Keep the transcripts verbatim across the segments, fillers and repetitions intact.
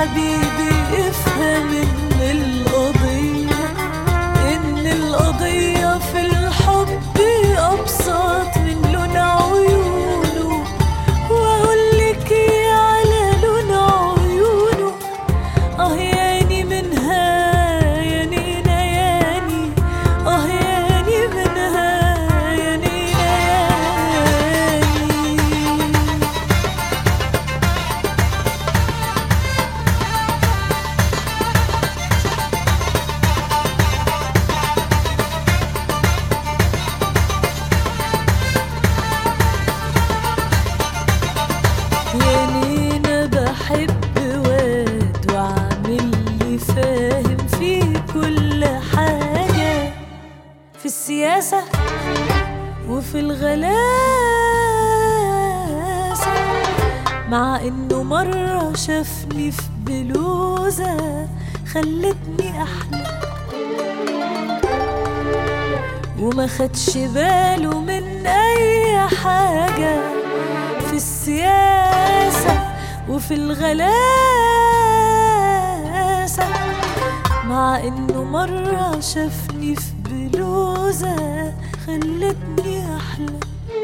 حبيبي افهم ان القضية ان القضية في الحب ابسط من لون عيونه، واقولك ايه على لون عيونه. اه ياني منها يانينا ياني، اه ياني منها يانينا ياني. يانينا بحب واد وعامل لي فاهم في كل حاجة، في السياسة وفي الغلاسة، مع انه مرة شافني في بلوزة خلتني احلى، وما خدش باله من اي حاجة، في السياسة وفي الغلاسة، مع انه مرة شافني في بلوزة خلتني احلى،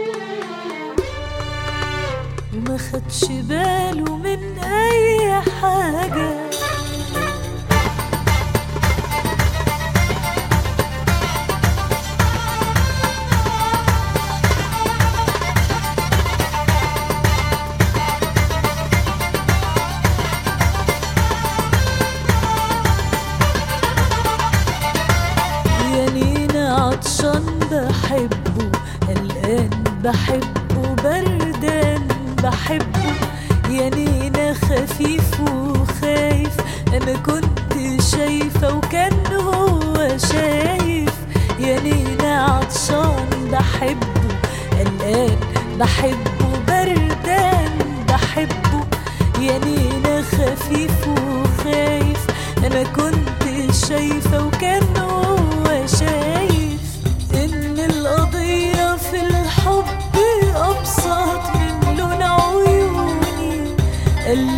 وما خدش باله من اي حاجة. يانينا عطشان بحبه، قلقان بحبه، بردان بحبه. يانينا خفيف وخايف، انا كنت شايفة وكان هو شايف. يانينا عطشان بحبه، قلقان بحبه، بردان بحبه. يانينا خفيف وخايف، انا كنت شايفة وكان هو شايف ان القضية في الحب ابسط من لون عيوني.